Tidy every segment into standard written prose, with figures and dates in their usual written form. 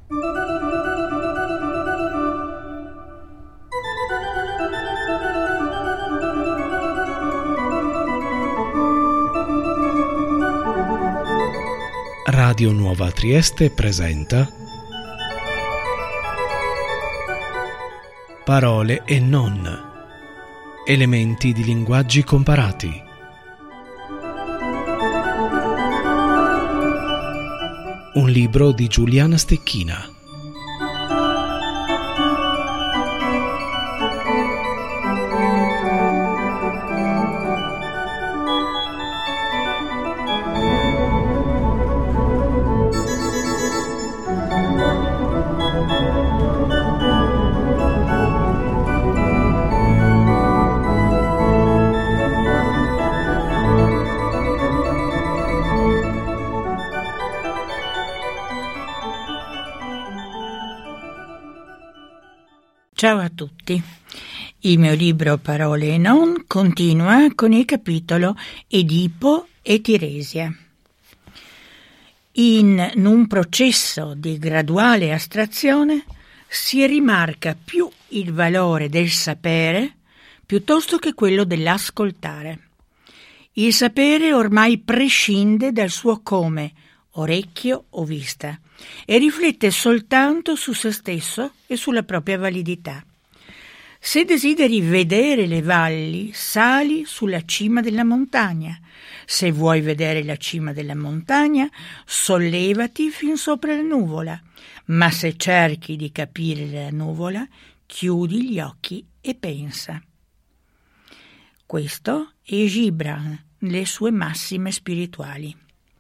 Radio Nuova Trieste presenta Parole e non. Elementi di linguaggi comparati. Un libro di Giuliana Stecchina. Ciao a tutti. Il mio libro Parole e non continua con il capitolo Edipo e Tiresia. In un processo di graduale astrazione si rimarca più il valore del sapere piuttosto che quello dell'ascoltare. Il sapere ormai prescinde dal suo come, orecchio o vista, e riflette soltanto su se stesso e sulla propria validità. Se desideri vedere le valli, sali sulla cima della montagna. Se vuoi vedere la cima della montagna, sollevati fin sopra la nuvola. Ma se cerchi di capire la nuvola, chiudi gli occhi e pensa. Questo è Gibran, le sue massime spirituali.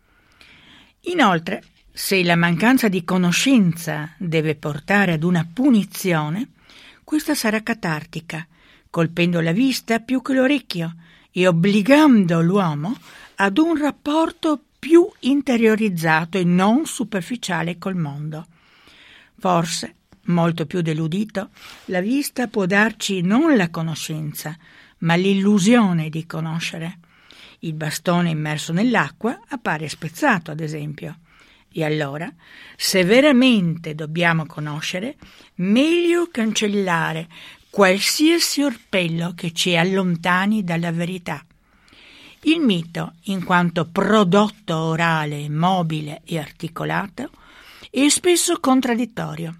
Inoltre, se la mancanza di conoscenza deve portare ad una punizione, questa sarà catartica, colpendo la vista più che l'orecchio e obbligando l'uomo ad un rapporto più interiorizzato e non superficiale col mondo. Forse, molto più dell'udito, la vista può darci non la conoscenza, ma l'illusione di conoscere. Il bastone immerso nell'acqua appare spezzato, ad esempio. E allora, se veramente dobbiamo conoscere, meglio cancellare qualsiasi orpello che ci allontani dalla verità. Il mito, in quanto prodotto orale, mobile e articolato, è spesso contraddittorio.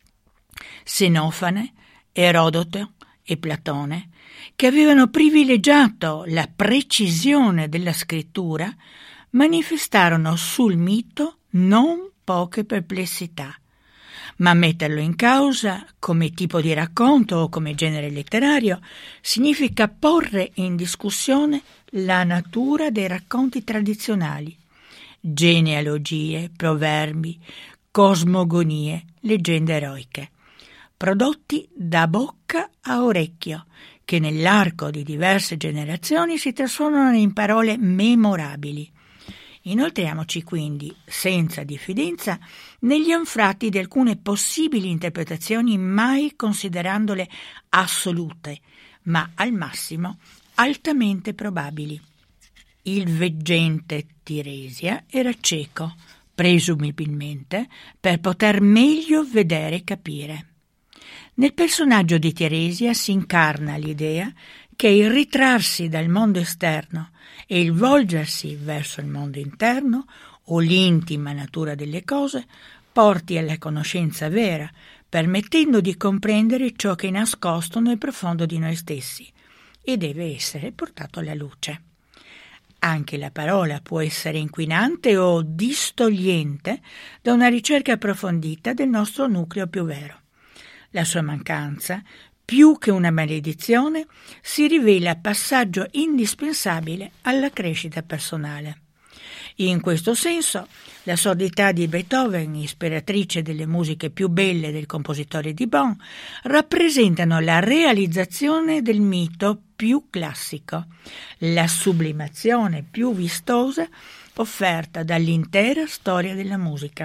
Xenofane, Erodoto e Platone, che avevano privilegiato la precisione della scrittura, manifestarono sul mito non poche perplessità, ma metterlo in causa come tipo di racconto o come genere letterario significa porre in discussione la natura dei racconti tradizionali, genealogie, proverbi, cosmogonie, leggende eroiche, prodotti da bocca a orecchio, che nell'arco di diverse generazioni si trasformano in parole memorabili. Inoltriamoci quindi, senza diffidenza, negli anfratti di alcune possibili interpretazioni mai considerandole assolute, ma al massimo altamente probabili. Il veggente Tiresia era cieco, presumibilmente, per poter meglio vedere e capire. Nel personaggio di Tiresia si incarna l'idea che il ritrarsi dal mondo esterno e il volgersi verso il mondo interno o l'intima natura delle cose porti alla conoscenza vera, permettendo di comprendere ciò che è nascosto nel profondo di noi stessi e deve essere portato alla luce. Anche la parola può essere inquinante o distogliente da una ricerca approfondita del nostro nucleo più vero. La sua mancanza, più che una maledizione, si rivela passaggio indispensabile alla crescita personale. In questo senso, la sordità di Beethoven, ispiratrice delle musiche più belle del compositore di Bonn, rappresentano la realizzazione del mito più classico, la sublimazione più vistosa offerta dall'intera storia della musica.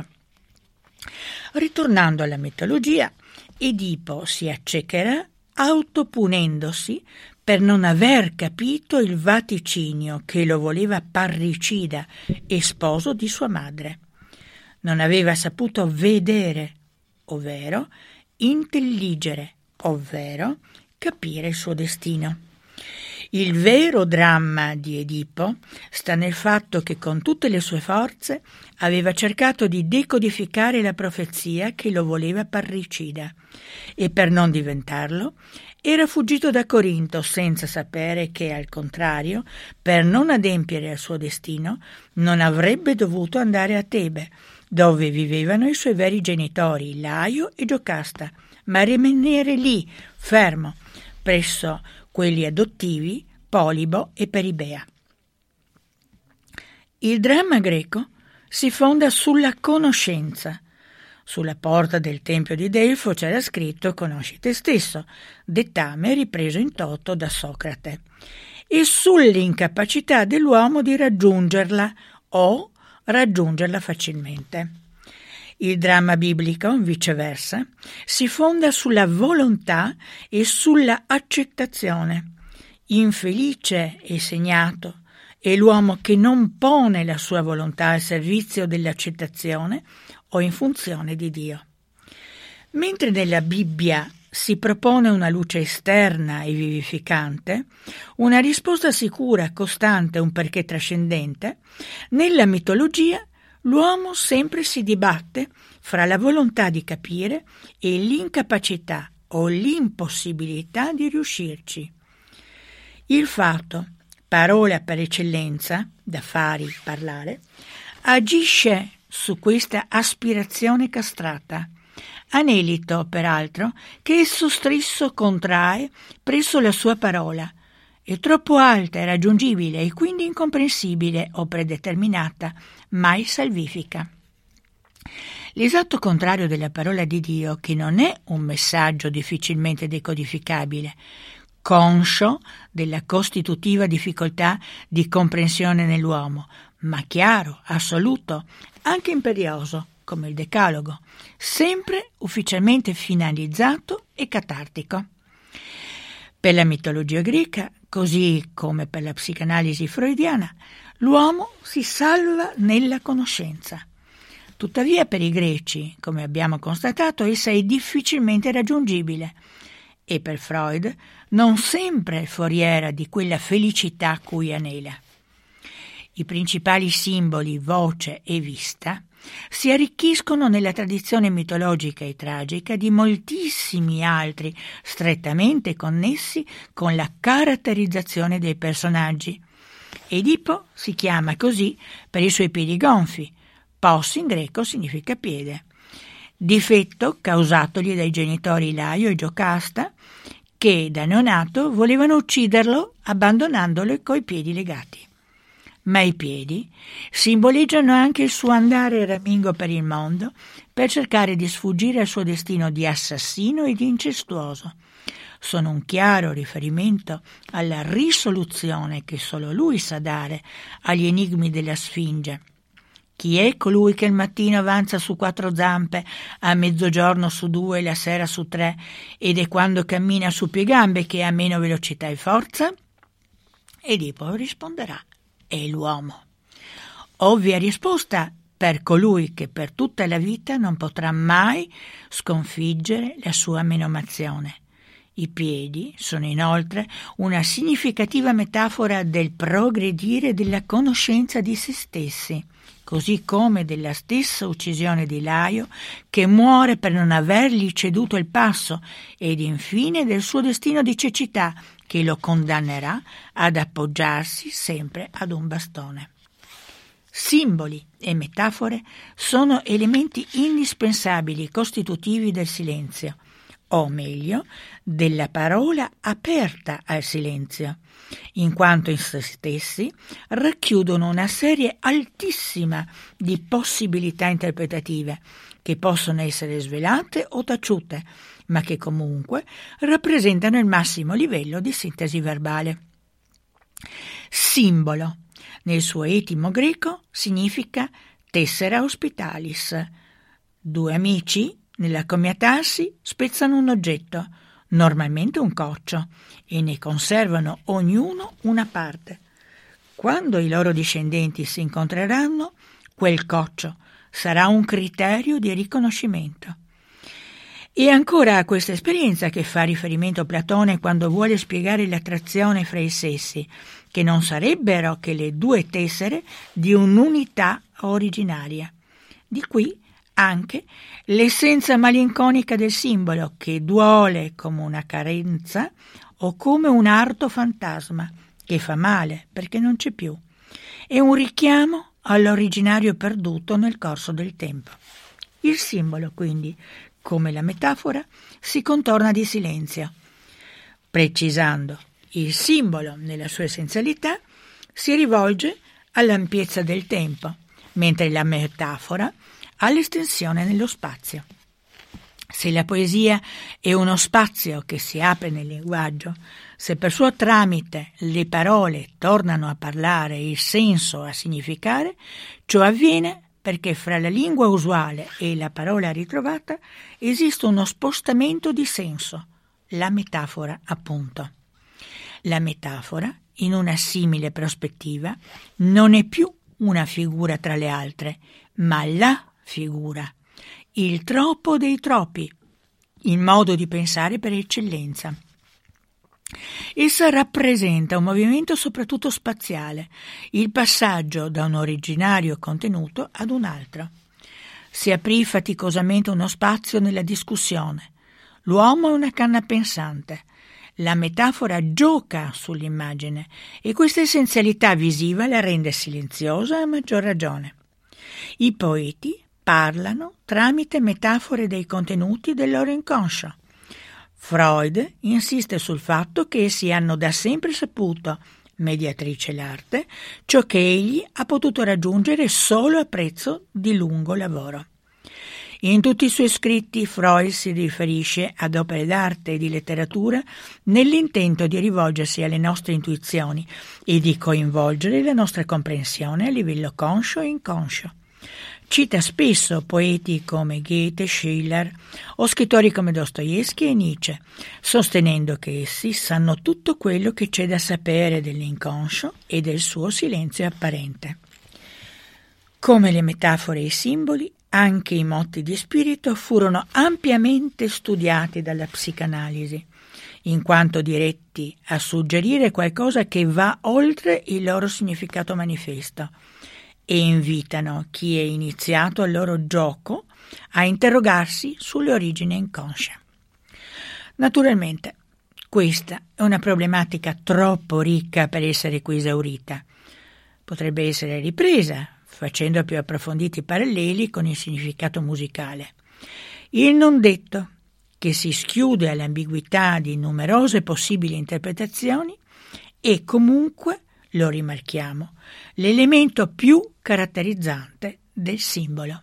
Ritornando alla mitologia, Edipo si accecherà autopunendosi per non aver capito il vaticinio che lo voleva parricida e sposo di sua madre. Non aveva saputo vedere ovvero intelligere, ovvero capire il suo destino. Il vero dramma di Edipo sta nel fatto che con tutte le sue forze aveva cercato di decodificare la profezia che lo voleva parricida e per non diventarlo era fuggito da Corinto senza sapere che, al contrario, per non adempiere al suo destino, non avrebbe dovuto andare a Tebe, dove vivevano i suoi veri genitori, Laio e Giocasta, ma rimanere lì, fermo, presso quelli adottivi, Polibo e Peribea. Il dramma greco si fonda sulla conoscenza. Sulla porta del tempio di Delfo c'era scritto «Conosci te stesso», dettame ripreso in toto da Socrate, e sull'incapacità dell'uomo di raggiungerla o raggiungerla facilmente. Il dramma biblico, viceversa, si fonda sulla volontà e sulla accettazione. Infelice e segnato è l'uomo che non pone la sua volontà al servizio dell'accettazione o in funzione di Dio. Mentre nella Bibbia si propone una luce esterna e vivificante, una risposta sicura, costante, un perché trascendente, nella mitologia l'uomo sempre si dibatte fra la volontà di capire e l'incapacità o l'impossibilità di riuscirci. Il fato, parola per eccellenza, da fari, parlare, agisce su questa aspirazione castrata, anelito, peraltro, che esso stesso contrae presso la sua parola, è troppo alta e raggiungibile e quindi incomprensibile o predeterminata, mai salvifica. L'esatto contrario della parola di Dio, che non è un messaggio difficilmente decodificabile, conscio della costitutiva difficoltà di comprensione nell'uomo, ma chiaro, assoluto, anche imperioso, come il Decalogo, sempre ufficialmente finalizzato e catartico. Per la mitologia greca, così come per la psicanalisi freudiana, l'uomo si salva nella conoscenza. Tuttavia per i greci, come abbiamo constatato, essa è difficilmente raggiungibile e per Freud non sempre foriera di quella felicità a cui anela. I principali simboli, voce e vista si arricchiscono nella tradizione mitologica e tragica di moltissimi altri strettamente connessi con la caratterizzazione dei personaggi. Edipo si chiama così per i suoi piedi gonfi, pos in greco significa piede, difetto causatogli dai genitori Laio e Giocasta, che da neonato volevano ucciderlo abbandonandolo coi piedi legati. Ma i piedi simboleggiano anche il suo andare ramingo per il mondo per cercare di sfuggire al suo destino di assassino e di incestuoso. Sono un chiaro riferimento alla risoluzione che solo lui sa dare agli enigmi della Sfinge. Chi è colui che al mattino avanza su 4 zampe, a mezzogiorno su 2 e la sera su 3, ed è quando cammina su più gambe che ha meno velocità e forza? Edipo risponderà: è l'uomo. Ovvia risposta per colui che per tutta la vita non potrà mai sconfiggere la sua menomazione. I piedi sono inoltre una significativa metafora del progredire della conoscenza di se stessi, così come della stessa uccisione di Laio, che muore per non avergli ceduto il passo, ed infine del suo destino di cecità, che lo condannerà ad appoggiarsi sempre ad un bastone. Simboli e metafore sono elementi indispensabili costitutivi del silenzio, o meglio, della parola aperta al silenzio, in quanto in se stessi racchiudono una serie altissima di possibilità interpretative che possono essere svelate o taciute, ma che comunque rappresentano il massimo livello di sintesi verbale. Simbolo, nel suo etimo greco, significa tessera hospitalis. 2 amici, nell'accomiatarsi, spezzano un oggetto, normalmente un coccio, e ne conservano ognuno una parte. Quando i loro discendenti si incontreranno, quel coccio sarà un criterio di riconoscimento. E ancora a questa esperienza che fa riferimento Platone quando vuole spiegare l'attrazione fra i sessi, che non sarebbero che le due tessere di un'unità originaria. Di qui anche l'essenza malinconica del simbolo, che duole come una carenza o come un arto fantasma, che fa male perché non c'è più. È un richiamo all'originario perduto nel corso del tempo. Il simbolo, quindi, come la metafora, si contorna di silenzio. Precisando il simbolo nella sua essenzialità, si rivolge all'ampiezza del tempo, mentre la metafora all'estensione nello spazio. Se la poesia è uno spazio che si apre nel linguaggio, se per suo tramite le parole tornano a parlare, il senso a significare, ciò avviene perché fra la lingua usuale e la parola ritrovata esiste uno spostamento di senso, la metafora appunto. La metafora, in una simile prospettiva, non è più una figura tra le altre, ma la figura, il troppo dei troppi, il modo di pensare per eccellenza. Essa rappresenta un movimento soprattutto spaziale, il passaggio da un originario contenuto ad un altro. Si aprì faticosamente uno spazio nella discussione. L'uomo è una canna pensante. La metafora gioca sull'immagine e questa essenzialità visiva la rende silenziosa a maggior ragione. I poeti parlano tramite metafore dei contenuti del loro inconscio. Freud insiste sul fatto che essi hanno da sempre saputo, mediatrice l'arte, ciò che egli ha potuto raggiungere solo a prezzo di lungo lavoro. In tutti i suoi scritti Freud si riferisce ad opere d'arte e di letteratura nell'intento di rivolgersi alle nostre intuizioni e di coinvolgere la nostra comprensione a livello conscio e inconscio. Cita spesso poeti come Goethe, Schiller o scrittori come Dostoevskij e Nietzsche, sostenendo che essi sanno tutto quello che c'è da sapere dell'inconscio e del suo silenzio apparente. Come le metafore e i simboli, anche i motti di spirito furono ampiamente studiati dalla psicanalisi, in quanto diretti a suggerire qualcosa che va oltre il loro significato manifesto e invitano chi è iniziato al loro gioco a interrogarsi sulle origini inconsce. Naturalmente, questa è una problematica troppo ricca per essere qui esaurita. Potrebbe essere ripresa facendo più approfonditi paralleli con il significato musicale. Il non detto, che si schiude all'ambiguità di numerose possibili interpretazioni, è comunque, lo rimarchiamo, l'elemento più caratterizzante del simbolo.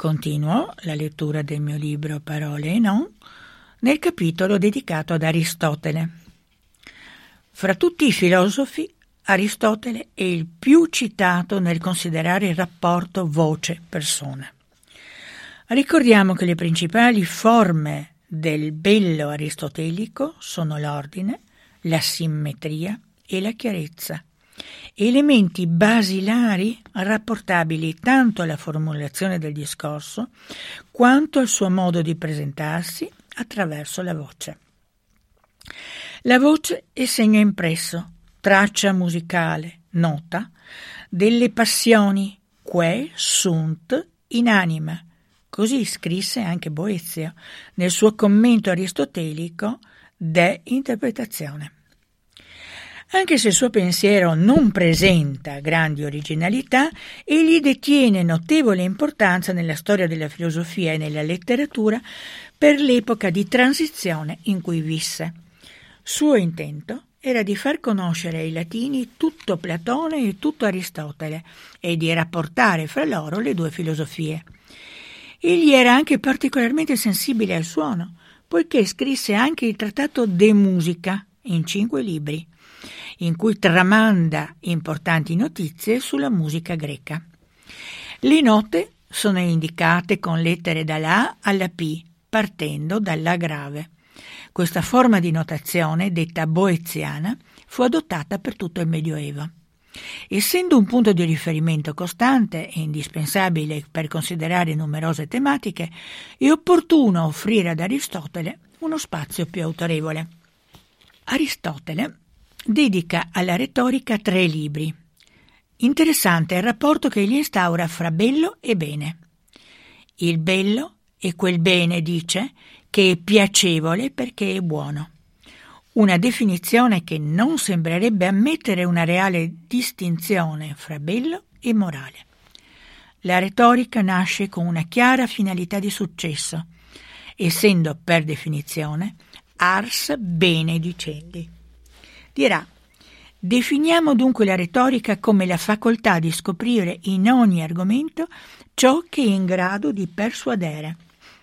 Continuo la lettura del mio libro Parole e non nel capitolo dedicato ad Aristotele. Fra tutti i filosofi, Aristotele è il più citato nel considerare il rapporto voce-persona. Ricordiamo che le principali forme del bello aristotelico sono l'ordine, la simmetria e la chiarezza, elementi basilari rapportabili tanto alla formulazione del discorso quanto al suo modo di presentarsi attraverso la voce. La voce è segno impresso, traccia musicale, nota, delle passioni quae sunt in anima. Così scrisse anche Boezio nel suo commento aristotelico De Interpretazione. Anche se il suo pensiero non presenta grandi originalità, egli detiene notevole importanza nella storia della filosofia e nella letteratura per l'epoca di transizione in cui visse. Suo intento era di far conoscere ai latini tutto Platone e tutto Aristotele e di rapportare fra loro le due filosofie. Egli era anche particolarmente sensibile al suono, poiché scrisse anche il trattato De Musica in 5 libri, in cui tramanda importanti notizie sulla musica greca. Le note sono indicate con lettere dalla A alla P, partendo dalla grave. Questa forma di notazione, detta boeziana, fu adottata per tutto il Medioevo. Essendo un punto di riferimento costante e indispensabile per considerare numerose tematiche, è opportuno offrire ad Aristotele uno spazio più autorevole. Aristotele dedica alla retorica 3 libri. Interessante è il rapporto che egli instaura fra bello e bene. Il bello è quel bene, dice, che è piacevole perché è buono. Una definizione che non sembrerebbe ammettere una reale distinzione fra bello e morale. La retorica nasce con una chiara finalità di successo, essendo per definizione ars bene dicendi. Dirà: definiamo dunque la retorica come la facoltà di scoprire in ogni argomento ciò che è in grado di persuadere.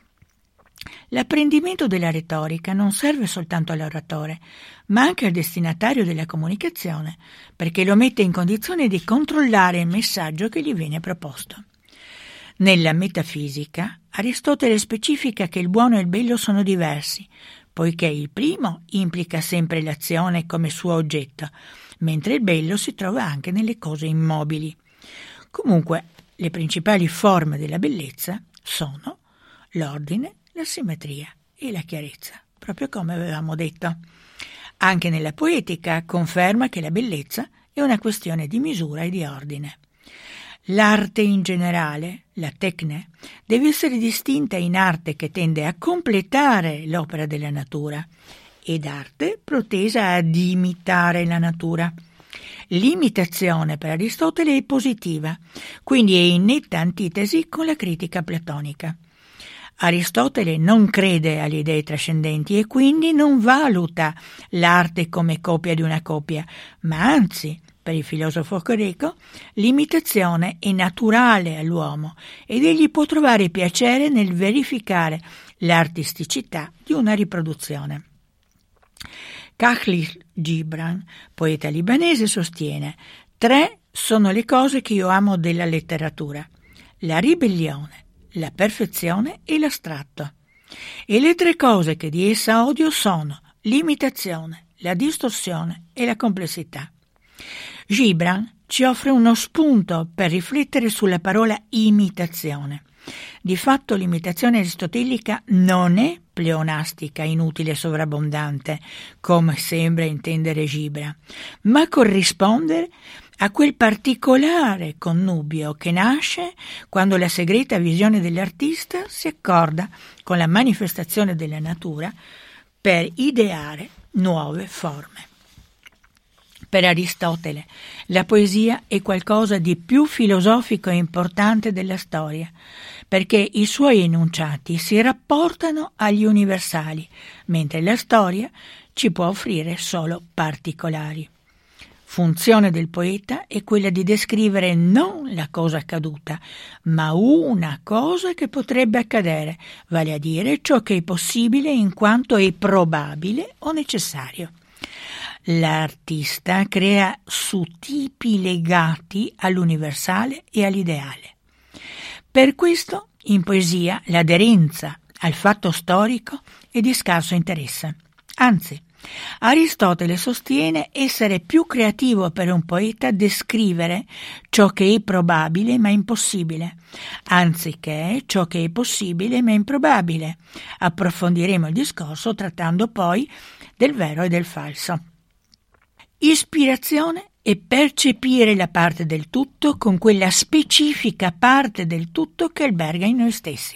L'apprendimento della retorica non serve soltanto all'oratore, ma anche al destinatario della comunicazione, perché lo mette in condizione di controllare il messaggio che gli viene proposto. Nella metafisica, Aristotele specifica che il buono e il bello sono diversi, poiché il primo implica sempre l'azione come suo oggetto, mentre il bello si trova anche nelle cose immobili. Comunque, le principali forme della bellezza sono l'ordine, la simmetria e la chiarezza, proprio come avevamo detto. Anche nella poetica conferma che la bellezza è una questione di misura e di ordine. L'arte in generale, la tecne, deve essere distinta in arte che tende a completare l'opera della natura ed arte protesa ad imitare la natura. L'imitazione per Aristotele è positiva, quindi è in netta antitesi con la critica platonica. Aristotele non crede alle idee trascendenti e quindi non valuta l'arte come copia di una copia, ma anzi, per il filosofo greco, l'imitazione è naturale all'uomo ed egli può trovare piacere nel verificare l'artisticità di una riproduzione. Khalil Gibran, poeta libanese, sostiene: 3 sono le cose che io amo della letteratura: la ribellione, la perfezione e l'astratto. E le 3 cose che di essa odio sono l'imitazione, la distorsione e la complessità. Gibran ci offre uno spunto per riflettere sulla parola imitazione. Di fatto l'imitazione aristotelica non è pleonastica, inutile e sovrabbondante, come sembra intendere Gibran, ma corrisponde a quel particolare connubio che nasce quando la segreta visione dell'artista si accorda con la manifestazione della natura per ideare nuove forme. Per Aristotele la poesia è qualcosa di più filosofico e importante della storia, perché i suoi enunciati si rapportano agli universali, mentre la storia ci può offrire solo particolari. Funzione del poeta è quella di descrivere non la cosa accaduta, ma una cosa che potrebbe accadere, vale a dire ciò che è possibile in quanto è probabile o necessario. L'artista crea su tipi legati all'universale e all'ideale. Per questo, in poesia, l'aderenza al fatto storico è di scarso interesse. Anzi, Aristotele sostiene essere più creativo per un poeta descrivere ciò che è probabile ma impossibile, anziché ciò che è possibile ma improbabile. Approfondiremo il discorso trattando poi del vero e del falso. Ispirazione è percepire la parte del tutto con quella specifica parte del tutto che alberga in noi stessi.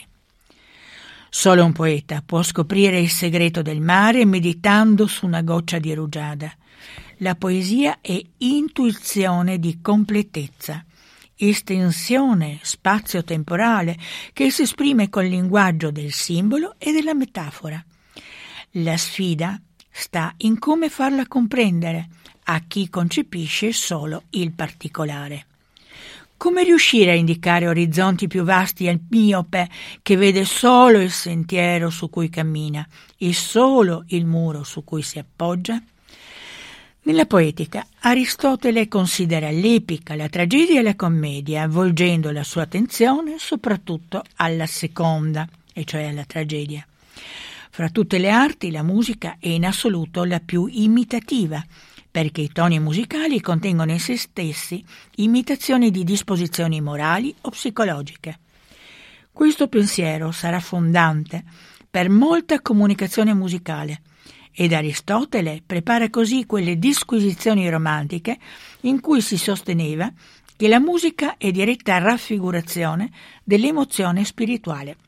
Solo un poeta può scoprire il segreto del mare meditando su una goccia di rugiada. La poesia è intuizione di completezza, estensione spazio-temporale che si esprime col linguaggio del simbolo e della metafora. La sfida sta in come farla comprendere a chi concepisce solo il particolare. Come riuscire a indicare orizzonti più vasti al miope che vede solo il sentiero su cui cammina e solo il muro su cui si appoggia? Nella poetica, Aristotele considera l'epica, la tragedia e la commedia, volgendo la sua attenzione soprattutto alla seconda, e cioè alla tragedia. Fra tutte le arti, la musica è in assoluto la più imitativa, perché i toni musicali contengono in se stessi imitazioni di disposizioni morali o psicologiche. Questo pensiero sarà fondante per molta comunicazione musicale ed Aristotele prepara così quelle disquisizioni romantiche in cui si sosteneva che la musica è diretta raffigurazione dell'emozione spirituale.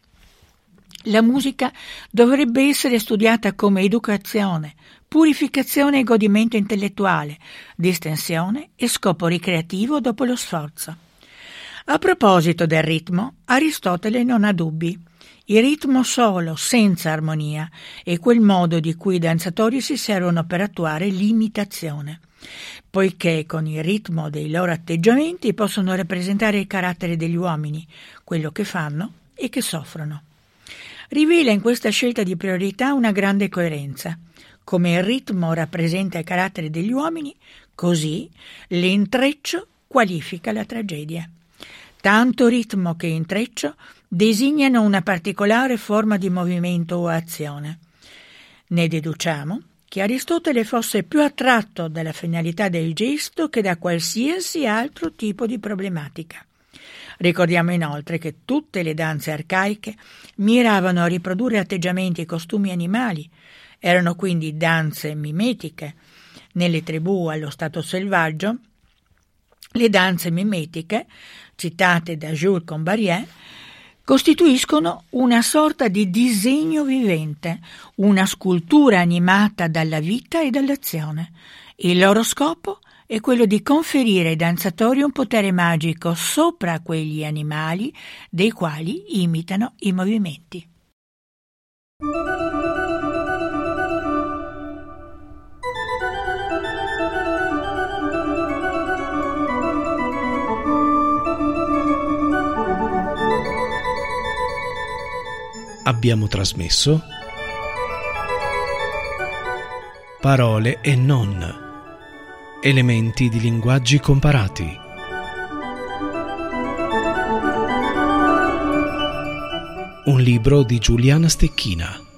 La musica dovrebbe essere studiata come educazione, purificazione e godimento intellettuale, distensione e scopo ricreativo dopo lo sforzo. A proposito del ritmo, Aristotele non ha dubbi. Il ritmo solo, senza armonia, è quel modo di cui i danzatori si servono per attuare l'imitazione, poiché con il ritmo dei loro atteggiamenti possono rappresentare il carattere degli uomini, quello che fanno e che soffrono. Rivela in questa scelta di priorità una grande coerenza. Come il ritmo rappresenta il carattere degli uomini, così l'intreccio qualifica la tragedia. Tanto ritmo che intreccio designano una particolare forma di movimento o azione. Ne deduciamo che Aristotele fosse più attratto dalla finalità del gesto che da qualsiasi altro tipo di problematica. Ricordiamo inoltre che tutte le danze arcaiche miravano a riprodurre atteggiamenti e costumi animali, erano quindi danze mimetiche. Nelle tribù allo stato selvaggio, le danze mimetiche, citate da Jules Combarrier, costituiscono una sorta di disegno vivente, una scultura animata dalla vita e dall'azione. Il loro scopo è quello di conferire ai danzatori un potere magico sopra quegli animali dei quali imitano i movimenti. Abbiamo trasmesso Parole e non. Elementi di linguaggi comparati. Un libro di Giuliana Stecchina.